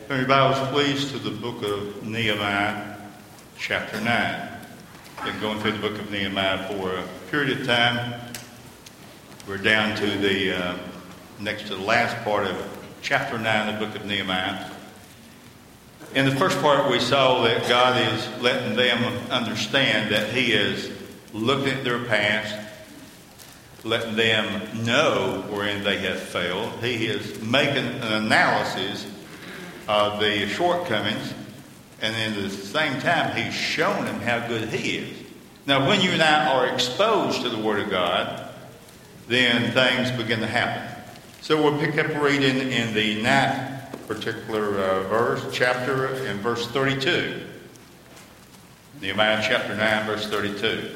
Turn your Bibles, please, to the book of Nehemiah, chapter 9. Been going through the book of Nehemiah for a period of time. We're down to the next to the last part of chapter 9 of the book of Nehemiah. In the first part, we saw that God is letting them understand that He is looking at their past, letting them know wherein they have failed. He is making an analysis of the shortcomings, and then at the same time, He's showing them how good He is. Now, when you and I are exposed to the Word of God, then things begin to happen. So we'll pick up reading in the 9th particular chapter, in verse 32. Nehemiah chapter 9, verse 32.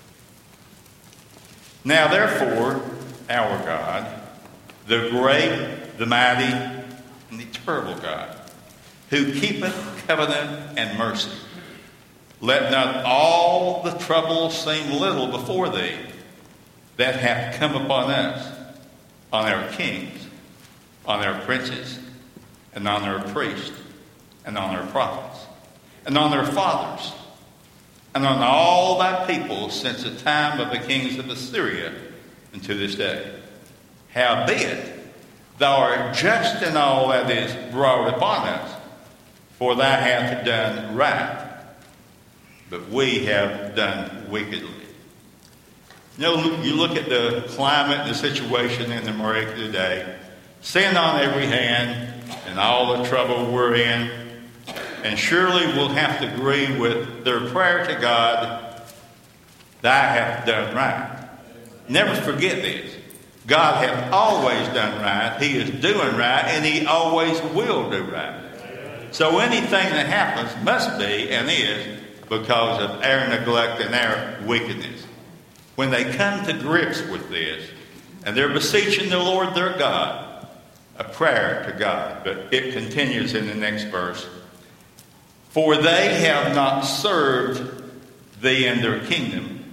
Now therefore, our God, the great, the mighty, and the terrible God, who keepeth covenant and mercy, let not all the trouble seem little before thee that hath come upon us, on our kings, on our princes, and on our priests, and on our prophets, and on their fathers, and on all thy people since the time of the kings of Assyria unto this day. Howbeit, thou art just in all that is brought upon us, for thou hast done right, but we have done wickedly. You know, you look at the climate and the situation in America today, sin on every hand, and all the trouble we're in, and surely we'll have to agree with their prayer to God, thou hast done right. Never forget this. God hath always done right. He is doing right, and He always will do right. So anything that happens must be and is because of our neglect and our wickedness. When they come to grips with this, and they're beseeching the Lord their God, a prayer to God, but it continues in the next verse. For they have not served thee in their kingdom,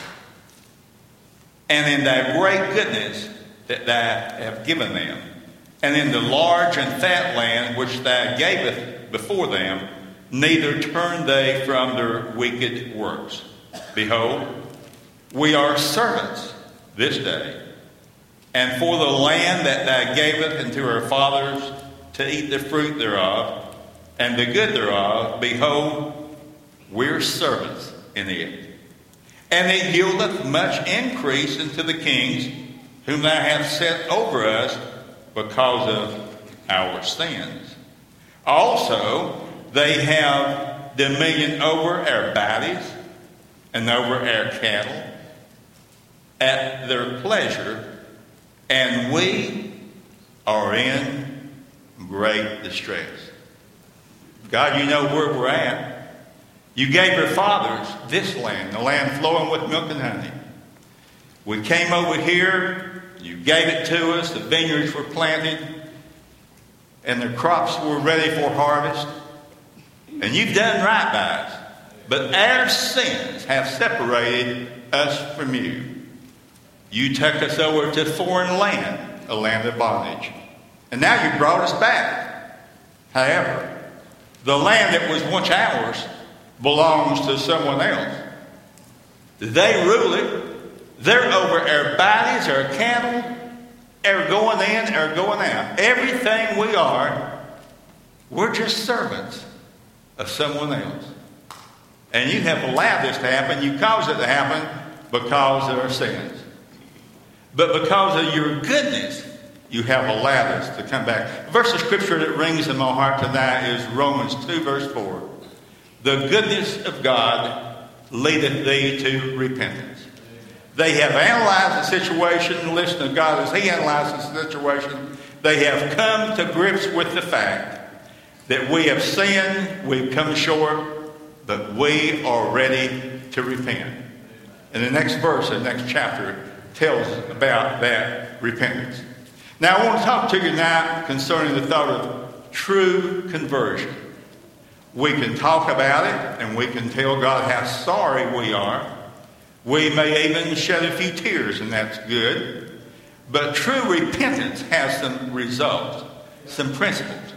and in thy great goodness that thou hast given them, and in the large and fat land which thou gavest before them, neither turn they from their wicked works. Behold, we are servants this day, and for the land that thou gavest unto our fathers to eat the fruit thereof, and the good thereof, behold, we're servants in it. And it yieldeth much increase unto the kings whom thou hast set over us because of our sins. Also, they have dominion over our bodies and over our cattle at their pleasure, and we are in great distress. God, you know where we're at. You gave our fathers this land, the land flowing with milk and honey. We came over here, you gave it to us, the vineyards were planted, and the crops were ready for harvest. And you've done right by us. But our sins have separated us from you. You took us over to foreign land, a land of bondage. And now you brought us back. However, the land that was once ours belongs to someone else. They rule it. They're over our bodies, our cattle, our going in, our going out. Everything we are, we're just servants of someone else. And you have allowed this to happen. You caused it to happen because of our sins. But because of your goodness, you have allowed us to come back. The verse of scripture that rings in my heart tonight is Romans 2, verse 4. The goodness of God leadeth thee to repentance. They have analyzed the situation, listened to God as He analyzes the situation. They have come to grips with the fact that we have sinned, we've come short, but we are ready to repent. And the next verse, the next chapter, tells about that repentance. Now, I want to talk to you now concerning the thought of true conversion. We can talk about it, and we can tell God how sorry we are. We may even shed a few tears, and that's good. But true repentance has some results, some principles.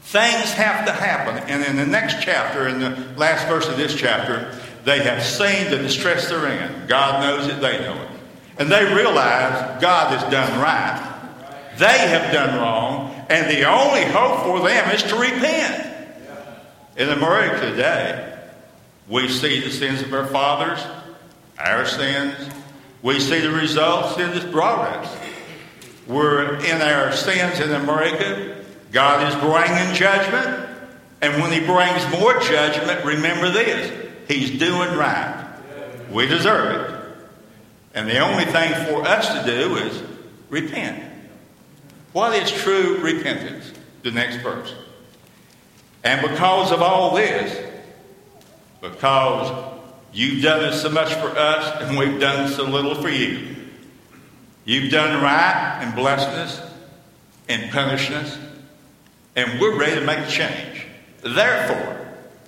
Things have to happen. And in the next chapter, in the last verse of this chapter, they have seen the distress they're in. God knows it, they know it. And they realize God has done right. They have done wrong, and the only hope for them is to repent. In America today, we see the sins of our fathers, our sins. We see the results sin has brought us. We're in our sins in America. God is bringing judgment. And when he brings more judgment, remember this. He's doing right. We deserve it. And the only thing for us to do is repent. What is true repentance? The next verse. And because of all this, because you've done so much for us and we've done so little for you. You've done right and blessed us and punished us, and we're ready to make a change. Therefore,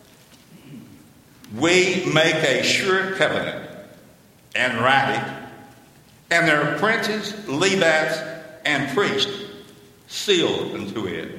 we make a sure covenant and write it, and their princes, Levites, and priests seal unto it.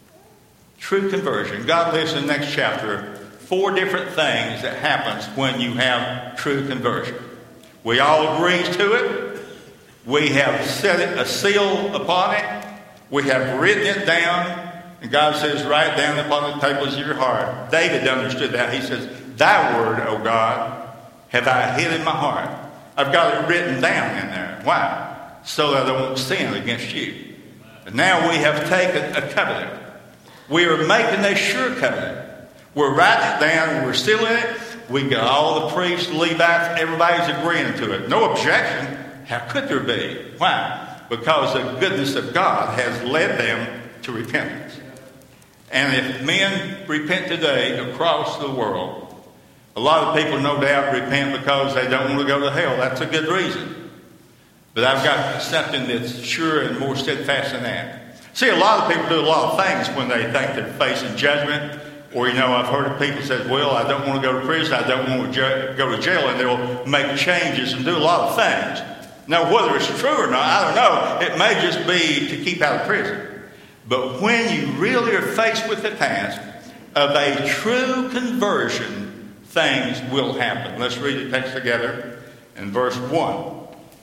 True conversion. God lists in the next chapter 4 different things that happens when you have true conversion. We all agree to it. We have set it, a seal upon it. We have written it down. And God says, write down upon the tables of your heart. David understood that. He says, thy word, O God, have I hid in my heart. I've got it written down in there. Why? So that I won't sin against you. And now we have taken a covenant. We are making a sure covenant. We're writing it down. We're sealing it. We got all the priests, Levites, everybody's agreeing to it. No objection. How could there be? Why? Because the goodness of God has led them to repentance. And if men repent today across the world, a lot of people no doubt repent because they don't want to go to hell. That's a good reason. But I've got something that's sure and more steadfast than that. See, a lot of people do a lot of things when they think they're facing judgment. Or, I've heard of people say, well, I don't want to go to prison. I don't want to go to jail. And they'll make changes and do a lot of things. Now, whether it's true or not, I don't know. It may just be to keep out of prison. But when you really are faced with the task of a true conversion, things will happen. Let's read the text together in verse 1.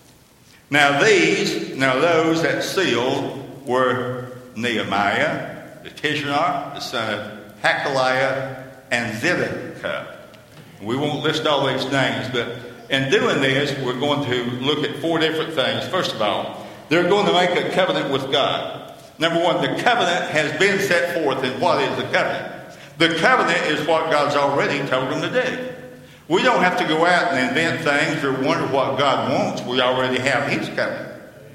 Now those that sealed were Nehemiah, the Tishnar, the son of Hakaliah, and Zedekiah. We won't list all these names, but in doing this, we're going to look at 4 different things. First of all, they're going to make a covenant with God. Number 1, the covenant has been set forth. And what is the covenant? The covenant is what God's already told them to do. We don't have to go out and invent things or wonder what God wants. We already have his covenant.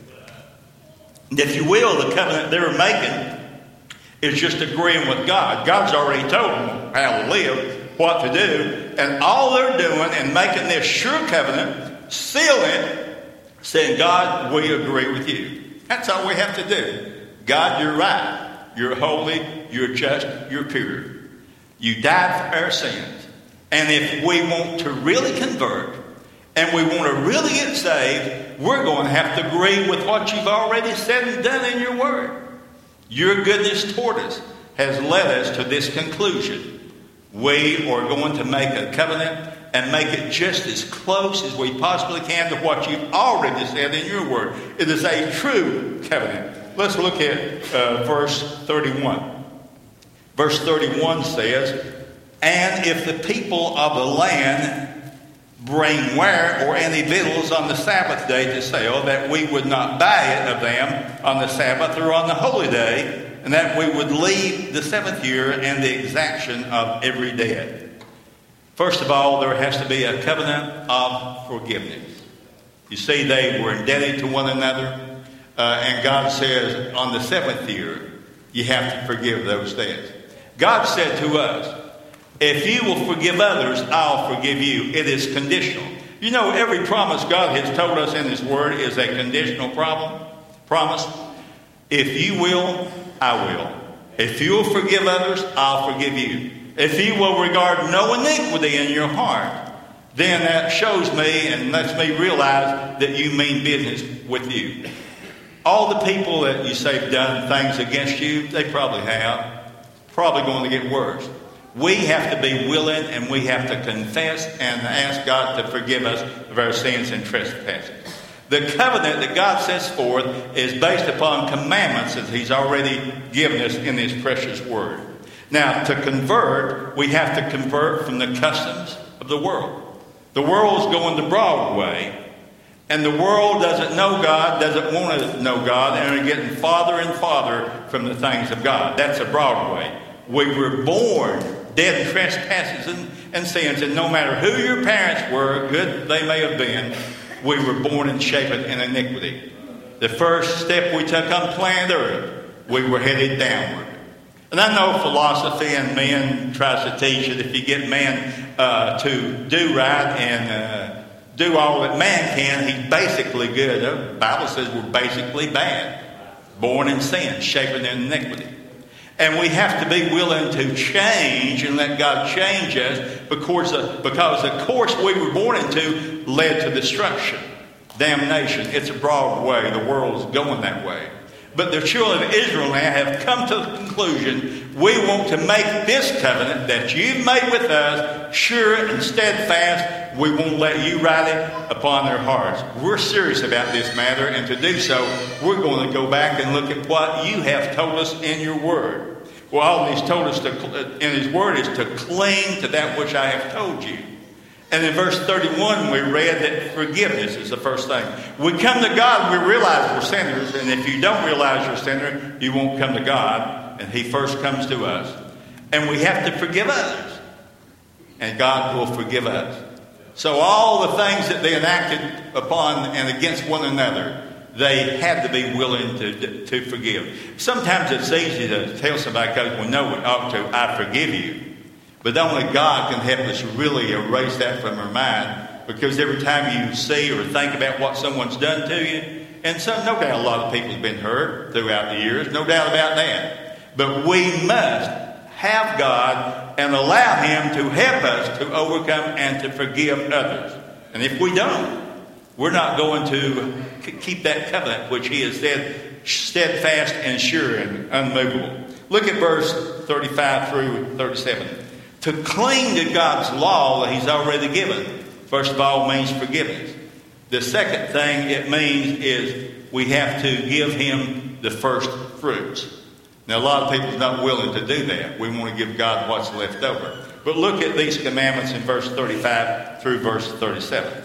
And if you will, the covenant they're making is just agreeing with God. God's already told them how to live, what to do. And all they're doing and making this sure covenant, sealing, saying, God, we agree with you. That's all we have to do. God, you're right. You're holy. You're just. You're pure. You died for our sins. And if we want to really convert and we want to really get saved, we're going to have to agree with what you've already said and done in your word. Your goodness toward us has led us to this conclusion. We are going to make a covenant and make it just as close as we possibly can to what you've already said in your word. It is a true covenant. Let's look at verse 31. Verse 31 says, and if the people of the land bring ware or any victuals on the Sabbath day to sell, that we would not buy it of them on the Sabbath or on the holy day, and that we would leave the 7th year and the exaction of every debt. First of all, there has to be a covenant of forgiveness. You see, they were indebted to one another. And God says, on the 7th year, you have to forgive those debts. God said to us, if you will forgive others, I'll forgive you. It is conditional. Every promise God has told us in his word is a conditional promise. If you will, I will. If you will forgive others, I'll forgive you. If you will regard no iniquity in your heart, then that shows me and lets me realize that you mean business with you. All the people that you say have done things against you, they probably have. probably going to get worse. We have to be willing, and we have to confess and ask God to forgive us of our sins and trespasses. The covenant that God sets forth is based upon commandments that He's already given us in His precious Word. Now, to convert, we have to convert from the customs of the world. The world's going the broad way, and the world doesn't know God, doesn't want to know God, and are getting farther and farther from the things of God. That's a broad way. We were born dead in trespasses and sins, and no matter who your parents were, good they may have been, we were born and shapen in iniquity. The first step we took on planet Earth, we were headed downward. And I know philosophy and men tries to teach that if you get man to do right and do all that man can, he's basically good. The Bible says we're basically bad. Born in sin, shapen in iniquity. And we have to be willing to change and let God change us because the course we were born into led to destruction, damnation. It's a broad way. The world's going that way. But the children of Israel now have come to the conclusion, we want to make this covenant that you've made with us sure and steadfast. We won't let you write it upon their hearts. We're serious about this matter, and to do so, we're going to go back and look at what you have told us in your word. Well, all He's told us in His word is to cling to that which I have told you. And in verse 31, we read that forgiveness is the first thing. We come to God, we realize we're sinners. And if you don't realize you're a sinner, you won't come to God. And He first comes to us. And we have to forgive others. And God will forgive us. So all the things that they enacted upon and against one another, they had to be willing to forgive. Sometimes it's easy to tell somebody, because we know we ought to, I forgive you. But only God can help us really erase that from our mind, because every time you see or think about what someone's done to you, and no doubt a lot of people have been hurt throughout the years, no doubt about that. But we must have God and allow Him to help us to overcome and to forgive others. And if we don't, we're not going to keep that covenant which He has said steadfast and sure and unmovable. Look at verse 35 through 37. To cling to God's law that He's already given, first of all, means forgiveness. The second thing it means is we have to give Him the first fruits. Now, a lot of people are not willing to do that. We want to give God what's left over. But look at these commandments in verse 35 through verse 37.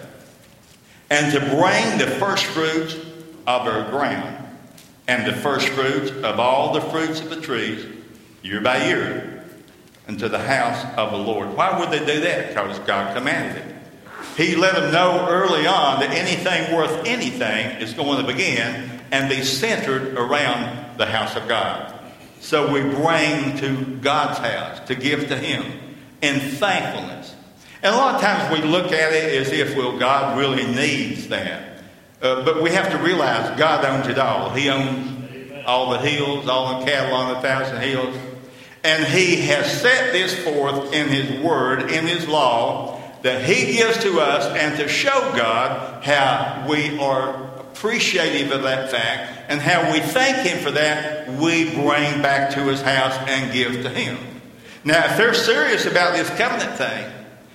And to bring the first fruits of our ground, and the first fruits of all the fruits of the trees, year by year, into the house of the Lord. Why would they do that? Because God commanded it. He let them know early on that anything worth anything is going to begin and be centered around the house of God. So we bring to God's house to give to Him in thankfulness. And a lot of times we look at it as if, well, God really needs that. But we have to realize God owns it all. He owns all the hills, all the cattle on 1,000 hills. And He has set this forth in His word, in His law, that He gives to us, and to show God how we are appreciative of that fact and how we thank Him for that, we bring back to His house and give to Him. Now, if they're serious about this covenant thing,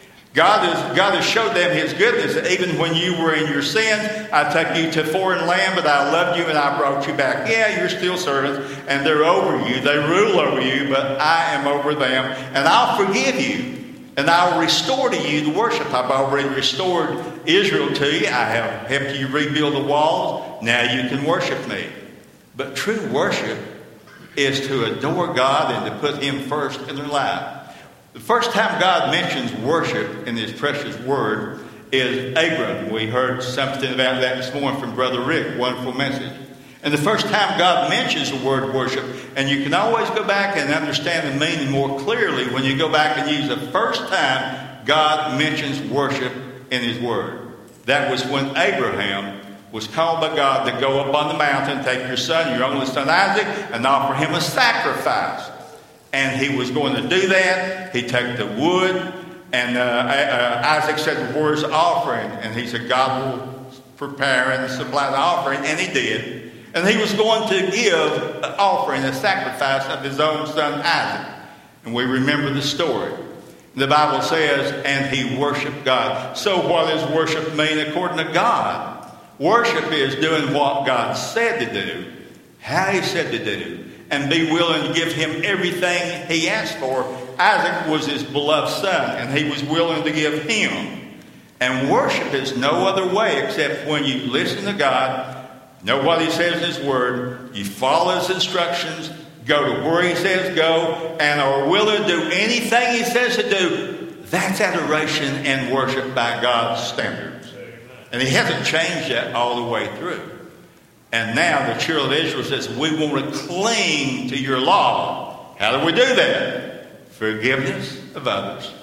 God has showed them His goodness. Even when you were in your sins, I took you to foreign land, but I loved you and I brought you back. Yeah, you're still servants, and they're over you. They rule over you, but I am over them. And I'll forgive you, and I'll restore to you the worship. I've already restored Israel to you. I have helped you rebuild the walls. Now you can worship me. But true worship is to adore God and to put Him first in their life. The first time God mentions worship in His precious word is Abram. We heard something about that this morning from Brother Rick. Wonderful message. And the first time God mentions the word worship, and you can always go back and understand the meaning more clearly when you go back and use the first time God mentions worship in His word. That was when Abraham was called by God to go up on the mountain, take your son, your only son Isaac, and offer him a sacrifice. And he was going to do that. He took the wood, and Isaac said, "Where's the offering?" And he said, "God will prepare and supply the offering," and He did. And he was going to give the offering, the sacrifice of his own son Isaac. And we remember the story. The Bible says, and he worshiped God. So what does worship mean according to God? Worship is doing what God said to do, how he said to do, and be willing to give him everything he asked for. Isaac was his beloved son, and he was willing to give him. And worship is no other way except when you listen to God, know what he says in his word, you follow his instructions, go to where he says go, and are willing to do anything he says to do. That's adoration and worship by God's standards. And he hasn't changed that all the way through. And now the children of Israel says, we want to cling to your law. How do we do that? Forgiveness of others.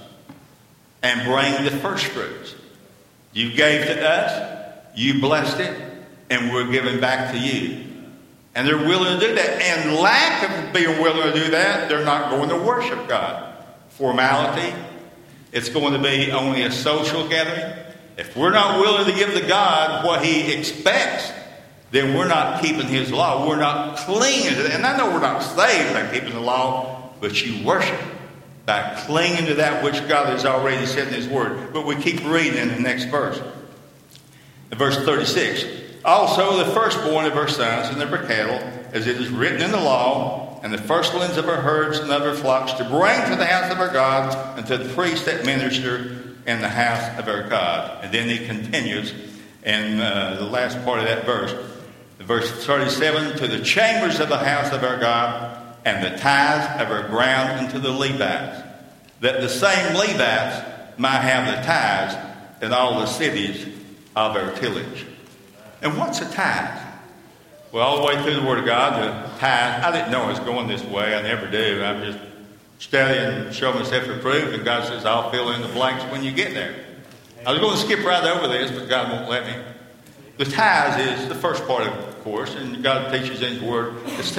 And bring the first fruits. You gave to us, you blessed it, and we're giving back to you. And they're willing to do that. And lack of being willing to do that, they're not going to worship God. Formality. It's going to be only a social gathering. If we're not willing to give to God what he expects, then we're not keeping his law. We're not clinging to it. And I know we're not saved by keeping the law, but you worship by clinging to that which God has already said in his word. But we keep reading in the next verse. In verse 36. Also the firstborn of our sons and of our cattle, as it is written in the law, and the firstlings of our herds and of our flocks, to bring to the house of our God, and to the priests that minister in the house of our God. And then he continues in the last part of that verse. Verse 37, to the chambers of the house of our God, and the tithes of our ground unto the Levites, that the same Levites might have the tithes in all the cities of our tillage. And what's a tithe? Well, all the way through the Word of God, the tithe, I didn't know it was going this way. I never do. I'm just studying and showing myself approved, and God says, I'll fill in the blanks when you get there. I was going to skip right over this, but God won't let me. The tithe is the first part of the course, and God teaches in his Word, it's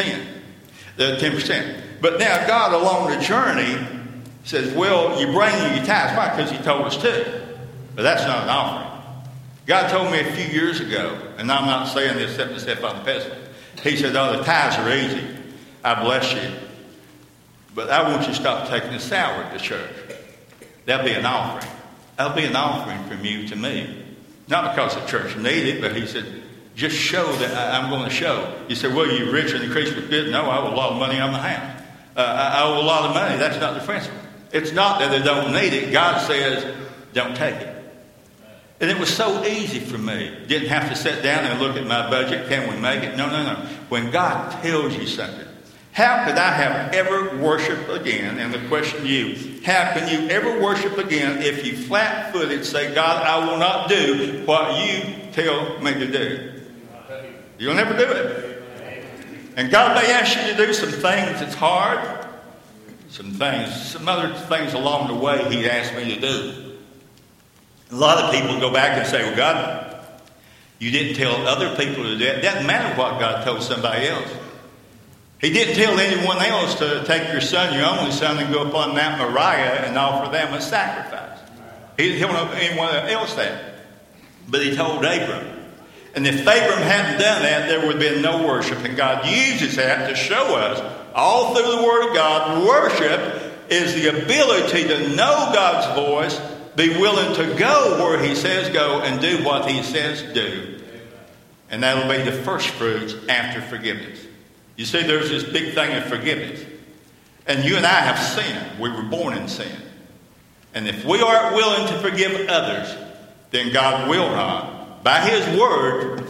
10%. But now God along the journey says, well, you bring your tithes. Why? Because he told us to. But that's not an offering. God told me a few years ago, and I'm not saying this except to step on the pedestal. He said, oh, the tithes are easy. I bless you. But I want you to stop taking the salary to church. That'll be an offering. That'll be an offering from you to me. Not because the church needs it, but he said, just show that I'm going to show. You say, well, you're rich and increased with good. No, I owe a lot of money on the house. I owe a lot of money. That's not the principle. It's not that they don't need it. God says, don't take it. And it was so easy for me. Didn't have to sit down and look at my budget. Can we make it? No. When God tells you something, how could I have ever worshiped again? And the question to you, how can you ever worship again if you flat-footed say, God, I will not do what you tell me to do? You'll never do it. And God may ask you to do some things that's hard, some other things along the way he asked me to do. A lot of people go back and say, well, God, you didn't tell other people to do that. It doesn't matter what God told somebody else. He didn't tell anyone else to take your son, your only son, and go up on Mount Moriah and offer them a sacrifice. He didn't tell anyone else that. But he told Abram. And if Abram hadn't done that, there would have been no worship. And God uses that to show us, all through the Word of God, worship is the ability to know God's voice, be willing to go where he says go, and do what he says do. And that'll be the first fruits after forgiveness. You see, there's this big thing of forgiveness. And you and I have sinned. We were born in sin. And if we aren't willing to forgive others, then God will not, by his word,